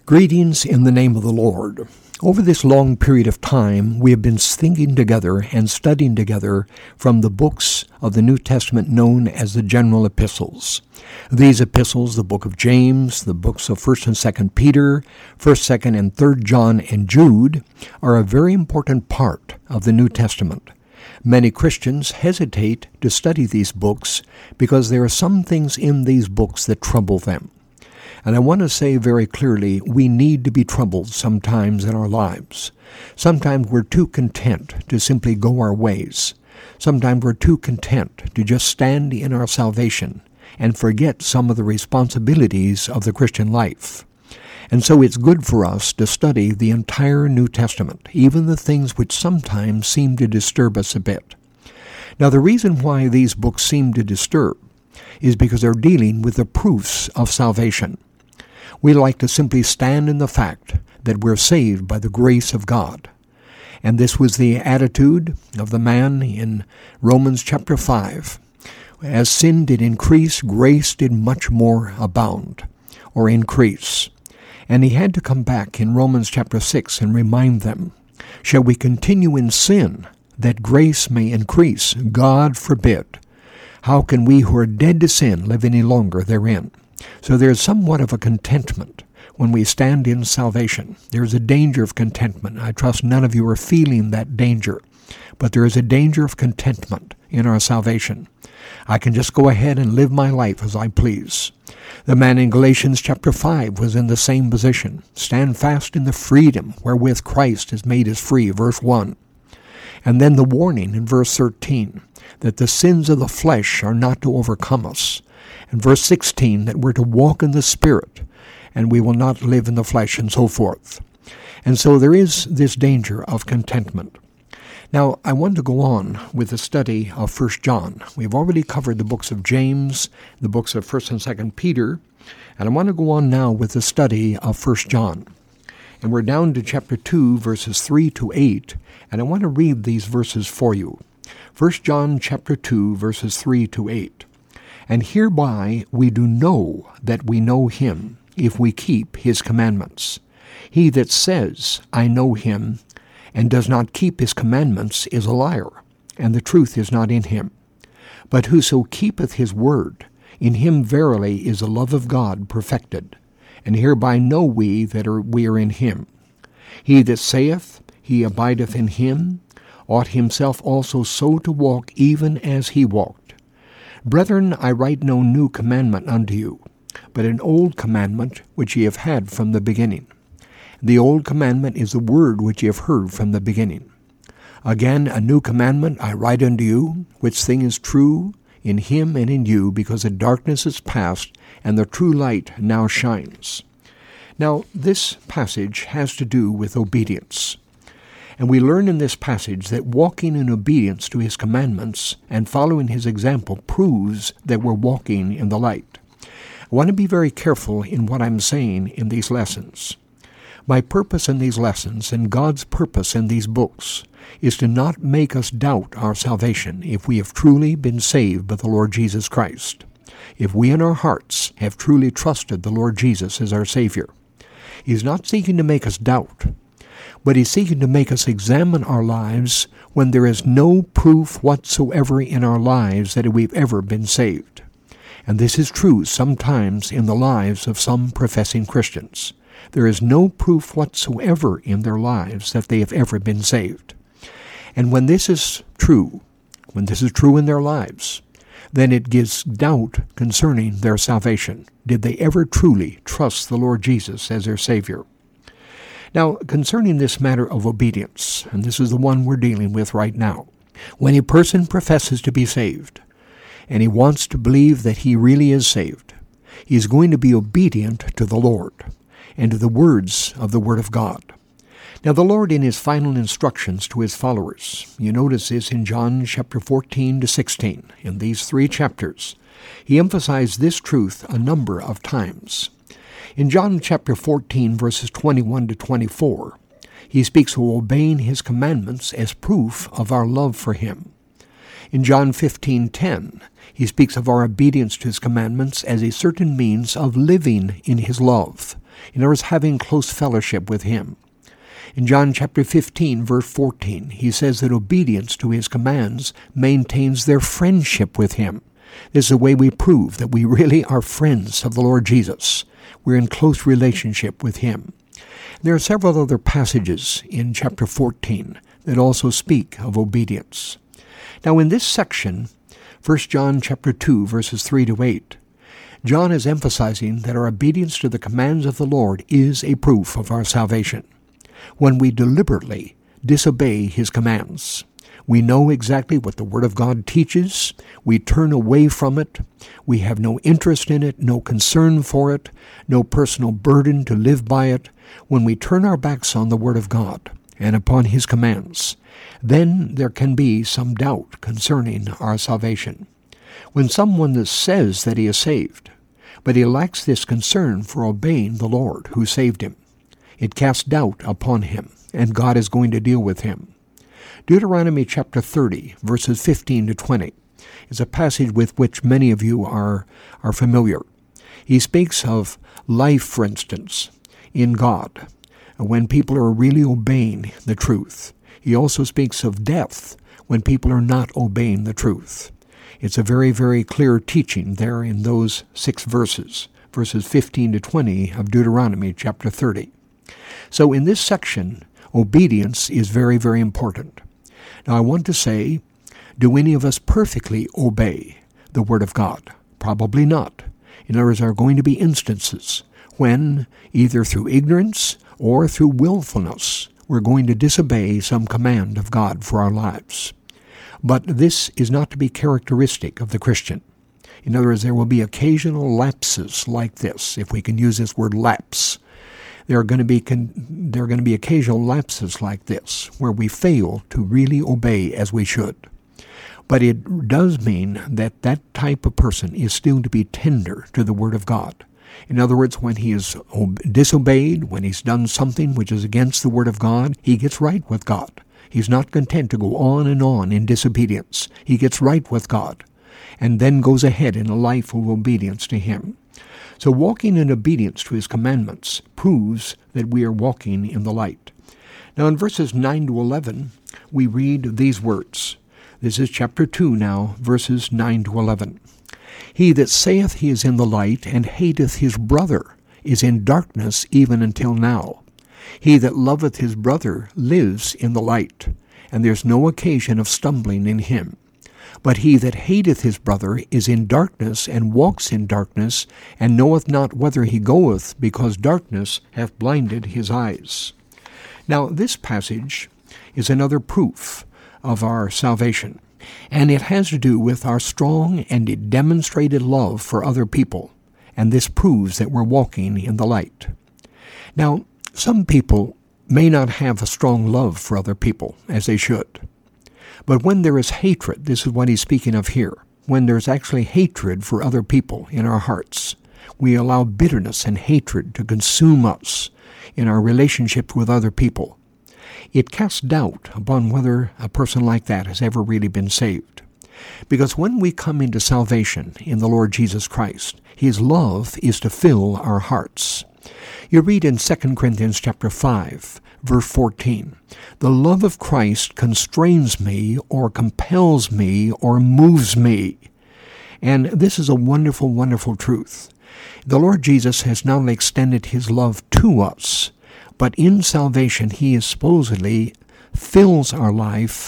Greetings in the name of the Lord. Over this long period of time, we have been thinking together and studying together from the books of the New Testament known as the general epistles. These epistles, the book of James, the books of 1st and 2nd Peter, 1st, 2nd, and 3rd John, and Jude, are a very important part of the New Testament. Many Christians hesitate to study these books because there are some things in these books that trouble them. And I want to say very clearly, we need to be troubled sometimes in our lives. Sometimes we're too content to simply go our ways. Sometimes we're too content to just stand in our salvation and forget some of the responsibilities of the Christian life. And so it's good for us to study the entire New Testament, even the things which sometimes seem to disturb us a bit. Now, the reason why these books seem to disturb is because they're dealing with the proofs of salvation. We like to simply stand in the fact that we're saved by the grace of God. And this was the attitude of the man in Romans chapter 5. As sin did increase, grace did much more abound or increase. And he had to come back in Romans chapter 6 and remind them, shall we continue in sin that grace may increase? God forbid. How can we who are dead to sin live any longer therein? So there's somewhat of a contentment when we stand in salvation. There's a danger of contentment. I trust none of you are feeling that danger. But there is a danger of contentment in our salvation. I can just go ahead and live my life as I please. The man in Galatians chapter 5 was in the same position. Stand fast in the freedom wherewith Christ has made us free, verse 1. And then the warning in verse 13, that the sins of the flesh are not to overcome us. And verse 16, that we're to walk in the Spirit, and we will not live in the flesh, and so forth. And so there is this danger of contentment. Now, I want to go on with the study of 1 John. We've already covered the books of James, the books of 1st and 2nd Peter, and I want to go on now with the study of 1 John. And we're down to chapter 2, verses 3 to 8, and I want to read these verses for you. 1 John chapter 2, verses 3 to 8. And hereby we do know that we know him, if we keep his commandments. He that says, I know him, and does not keep his commandments is a liar, and the truth is not in him. But whoso keepeth his word, in him verily is the love of God perfected. And hereby know we that we are in him. He that saith, he abideth in him, ought himself also so to walk even as he walked. Brethren, I write no new commandment unto you, but an old commandment which ye have had from the beginning. The old commandment is the word which ye have heard from the beginning. Again, a new commandment I write unto you, which thing is true in him and in you, because the darkness is past, and the true light now shines. Now, this passage has to do with obedience. And we learn in this passage that walking in obedience to his commandments and following his example proves that we're walking in the light. I want to be very careful in what I'm saying in these lessons. My purpose in these lessons and God's purpose in these books is to not make us doubt our salvation if we have truly been saved by the Lord Jesus Christ. If we in our hearts have truly trusted the Lord Jesus as our Savior. He's not seeking to make us doubt, but he's seeking to make us examine our lives when there is no proof whatsoever in our lives that we've ever been saved. And this is true sometimes in the lives of some professing Christians. There is no proof whatsoever in their lives that they have ever been saved. And when this is true in their lives, then it gives doubt concerning their salvation. Did they ever truly trust the Lord Jesus as their Savior? Now, concerning this matter of obedience, and this is the one we're dealing with right now, when a person professes to be saved, and he wants to believe that he really is saved, he's going to be obedient to the Lord and to the words of the Word of God. Now, the Lord in his final instructions to his followers, you notice this in John chapter 14 to 16, in these 3 chapters, he emphasized this truth a number of times. In John chapter 14, verses 21 to 24, he speaks of obeying his commandments as proof of our love for him. In John 15:10, he speaks of our obedience to his commandments as a certain means of living in his love, In other words, having close fellowship with him. In John chapter 15, verse 14, he says that obedience to his commands maintains their friendship with him. This is the way we prove that we really are friends of the Lord Jesus. We're in close relationship with him. There are several other passages in chapter 14 that also speak of obedience. Now in this section, 1 John chapter 2, verses 3 to 8, John is emphasizing that our obedience to the commands of the Lord is a proof of our salvation. When we deliberately disobey his commands, we know exactly what the Word of God teaches. We turn away from it. We have no interest in it, no concern for it, no personal burden to live by it. When we turn our backs on the Word of God and upon his commands, then there can be some doubt concerning our salvation. When someone says that he is saved, but he lacks this concern for obeying the Lord who saved him, it casts doubt upon him, and God is going to deal with him. Deuteronomy chapter 30, verses 15 to 20, is a passage with which many of you are familiar. He speaks of life, for instance, in God, when people are really obeying the truth. He also speaks of death when people are not obeying the truth. It's a very, very clear teaching there in those 6 verses 15 to 20 of Deuteronomy chapter 30. So in this section, obedience is very, very important. Now I want to say, do any of us perfectly obey the Word of God? Probably not. In other words, there are going to be instances when, either through ignorance or through willfulness, we're going to disobey some command of God for our lives. But this is not to be characteristic of the Christian. In other words, there will be occasional lapses like this, if we can use this word lapse. There are going to be occasional lapses like this, where we fail to really obey as we should. But it does mean that that type of person is still to be tender to the Word of God. In other words, when he is disobeyed, when he's done something which is against the Word of God, he gets right with God. He's not content to go on and on in disobedience. He gets right with God, and then goes ahead in a life of obedience to him. So walking in obedience to his commandments proves that we are walking in the light. Now in verses 9 to 11, we read these words. This is chapter 2 now, verses 9 to 11. He that saith he is in the light and hateth his brother is in darkness even until now. He that loveth his brother lives in the light, and there's no occasion of stumbling in him. But he that hateth his brother is in darkness, and walks in darkness, and knoweth not whither he goeth, because darkness hath blinded his eyes. Now this passage is another proof of our salvation, and it has to do with our strong and demonstrated love for other people, and this proves that we're walking in the light. Now, some people may not have a strong love for other people, as they should. But when there is hatred, this is what he's speaking of here, when there's actually hatred for other people in our hearts, we allow bitterness and hatred to consume us in our relationship with other people. It casts doubt upon whether a person like that has ever really been saved. Because when we come into salvation in the Lord Jesus Christ, his love is to fill our hearts. You read in 2 Corinthians chapter 5, verse 14, the love of Christ constrains me or compels me or moves me. And this is a wonderful, wonderful truth. The Lord Jesus has not only extended his love to us, but in salvation he is supposedly fills our lives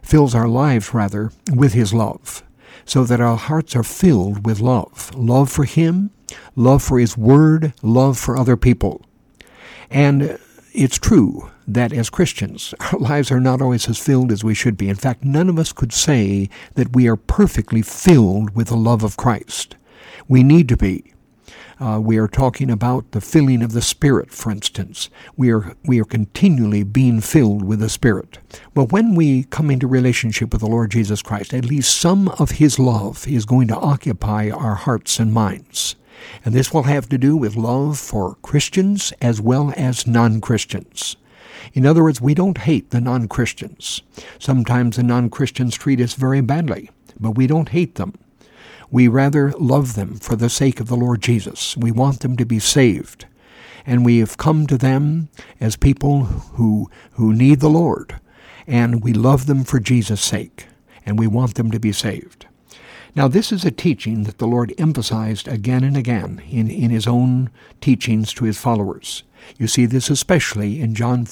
with his love, so that our hearts are filled with love. Love for him, love for his word, love for other people. And it's true that as Christians, our lives are not always as filled as we should be. In fact, none of us could say that we are perfectly filled with the love of Christ. We need to be. We are talking about the filling of the Spirit, for instance. We are continually being filled with the Spirit. But when we come into relationship with the Lord Jesus Christ, at least some of his love is going to occupy our hearts and minds. And this will have to do with love for Christians as well as non-Christians. In other words, we don't hate the non-Christians. Sometimes the non-Christians treat us very badly, but we don't hate them. We rather love them for the sake of the Lord Jesus. We want them to be saved. And we have come to them as people who need the Lord, and we love them for Jesus' sake, and we want them to be saved. Now, this is a teaching that the Lord emphasized again and again in his own teachings to his followers. You see this especially in John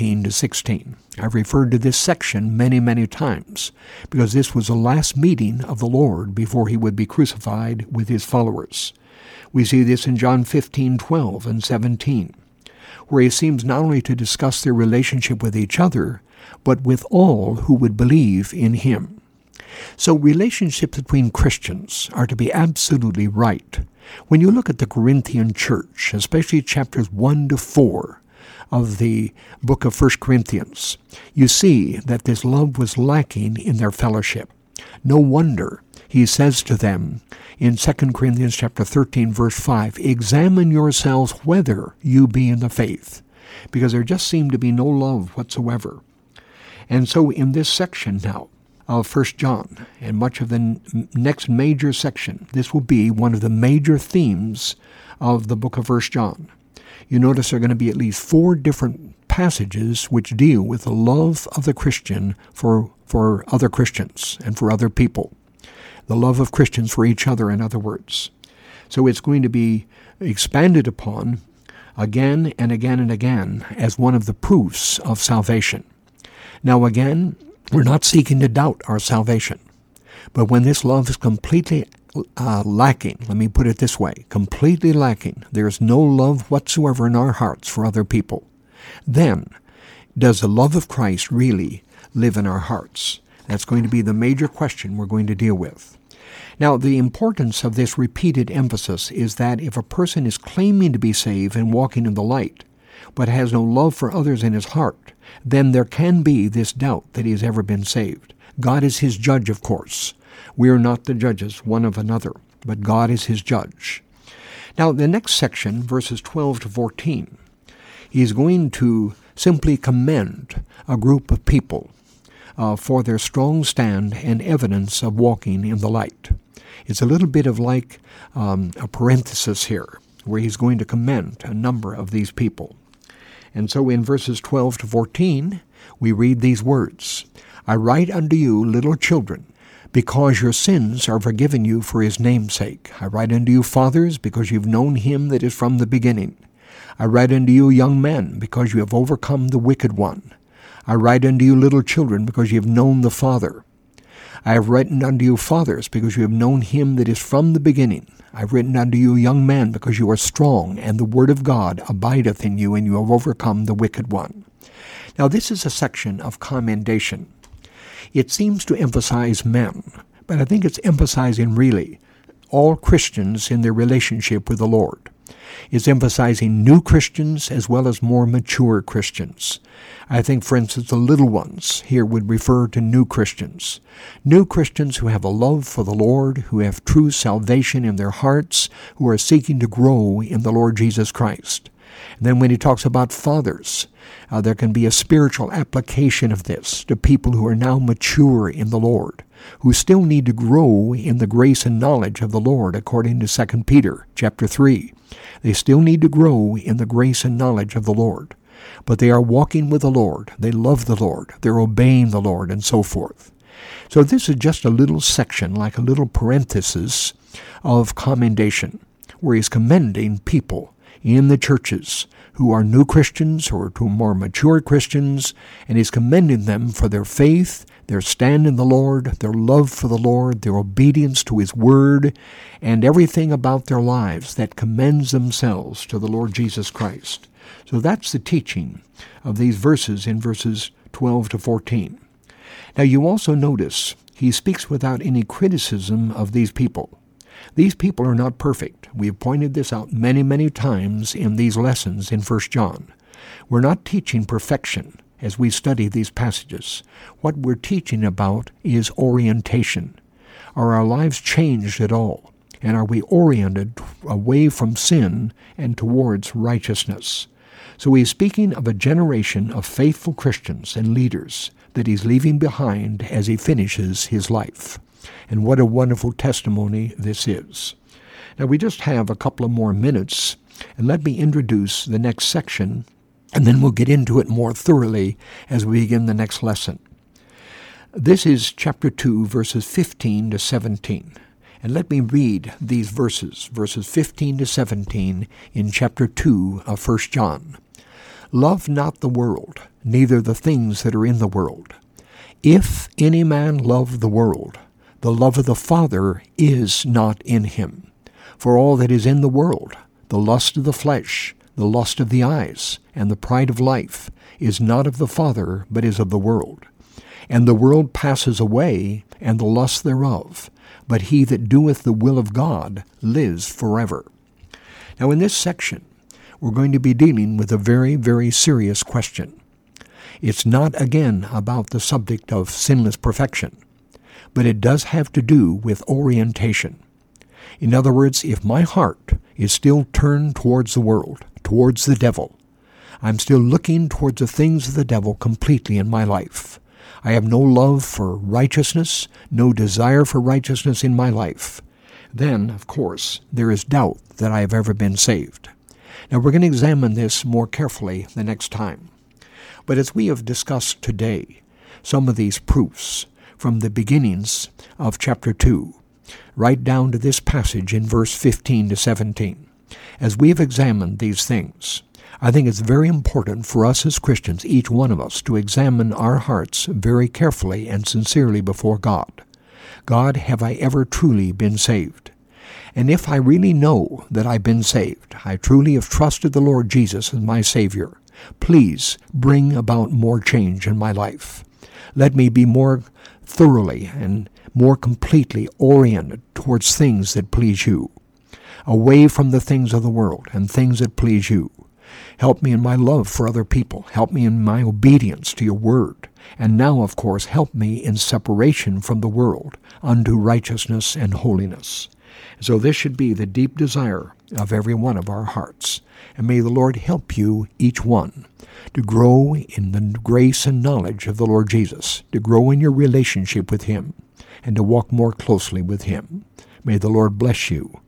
14-16. I've referred to this section many, many times because this was the last meeting of the Lord before he would be crucified with his followers. We see this in John 15:12 and 17, where he seems not only to discuss their relationship with each other, but with all who would believe in him. So relationships between Christians are to be absolutely right. When you look at the Corinthian church, especially chapters 1-4 of the book of 1 Corinthians, you see that this love was lacking in their fellowship. No wonder he says to them in 2 Corinthians chapter 13, verse 5, "Examine yourselves whether you be in the faith," because there just seemed to be no love whatsoever. And so in this section now of 1 John, and much of the next major section, this will be one of the major themes of the book of 1 John. You notice there are going to be at least 4 different passages which deal with the love of the Christian for other Christians and for other people. The love of Christians for each other, in other words. So it's going to be expanded upon again and again and again as one of the proofs of salvation. Now again, we're not seeking to doubt our salvation. But when this love is completely lacking, let me put it this way, completely lacking, there's no love whatsoever in our hearts for other people, then does the love of Christ really live in our hearts? That's going to be the major question we're going to deal with. Now, the importance of this repeated emphasis is that if a person is claiming to be saved and walking in the light, but has no love for others in his heart, then there can be this doubt that he has ever been saved. God is his judge, of course. We are not the judges one of another, but God is his judge. Now, the next section, verses 12-14, he is going to simply commend a group of people for their strong stand and evidence of walking in the light. It's a little bit of like a parenthesis here, where he's going to commend a number of these people. And so in verses 12-14, we read these words, "I write unto you, little children, because your sins are forgiven you for his name's sake. I write unto you, fathers, because you've known him that is from the beginning. I write unto you, young men, because you have overcome the wicked one. I write unto you, little children, because you have known the Father. I have written unto you, fathers, because you have known him that is from the beginning. I have written unto you, young men, because you are strong, and the word of God abideth in you, and you have overcome the wicked one." Now, this is a section of commendation. It seems to emphasize men, but I think it's emphasizing really all Christians in their relationship with the Lord. It's emphasizing new Christians as well as more mature Christians. I think, for instance, the little ones here would refer to new Christians. New Christians who have a love for the Lord, who have true salvation in their hearts, who are seeking to grow in the Lord Jesus Christ. And then when he talks about fathers, there can be a spiritual application of this to people who are now mature in the Lord, who still need to grow in the grace and knowledge of the Lord, according to 2 Peter chapter 3. They still need to grow in the grace and knowledge of the Lord. But they are walking with the Lord. They love the Lord. They're obeying the Lord, and so forth. So this is just a little section, like a little parenthesis of commendation, where he's commending people in the churches who are new Christians or to more mature Christians, and he's commending them for their faith, their stand in the Lord, their love for the Lord, their obedience to his word, and everything about their lives that commends themselves to the Lord Jesus Christ. So that's the teaching of these verses in verses 12-14. Now you also notice he speaks without any criticism of these people. These people are not perfect. We have pointed this out many, many times in these lessons in 1 John. We're not teaching perfection as we study these passages. What we're teaching about is orientation. Are our lives changed at all? And are we oriented away from sin and towards righteousness? So he's speaking of a generation of faithful Christians and leaders that he's leaving behind as he finishes his life. And what a wonderful testimony this is. Now we just have a couple of more minutes And let me introduce the next section, and then we'll get into it more thoroughly as we begin the next lesson. This is chapter 2, verses 15 to 17. And let me read these verses 15 to 17 in chapter 2 of 1 John. Love not the world, neither the things that are in the world. If any man love the world, the love of the Father is not in him. For all that is in the world, the lust of the flesh, the lust of the eyes, and the pride of life, is not of the Father, but is of the world. And the world passes away, and the lust thereof, but he that doeth the will of God lives forever. Now in this section, we're going to be dealing with a very, very serious question. It's not, again, about the subject of sinless perfection, but it does have to do with orientation. In other words, if my heart is still turned towards the world, towards the devil, I'm still looking towards the things of the devil completely in my life. I have no love for righteousness, no desire for righteousness in my life. Then, of course, there is doubt that I have ever been saved. Now, we're going to examine this more carefully the next time. But as we have discussed today, some of these proofs from the beginnings of chapter 2, right down to this passage in verse 15 to 17, as we have examined these things, I think it's very important for us as Christians, each one of us, to examine our hearts very carefully and sincerely before God. God, have I ever truly been saved? And if I really know that I've been saved, I truly have trusted the Lord Jesus as my Savior, please bring about more change in my life. Let me be more thoroughly and more completely oriented towards things that please you, away from the things of the world and things that please you. Help me in my love for other people. Help me in my obedience to your word. And now, of course, help me in separation from the world unto righteousness and holiness. So this should be the deep desire of every one of our hearts. And may the Lord help you, each one, to grow in the grace and knowledge of the Lord Jesus, to grow in your relationship with him, and to walk more closely with him. May the Lord bless you.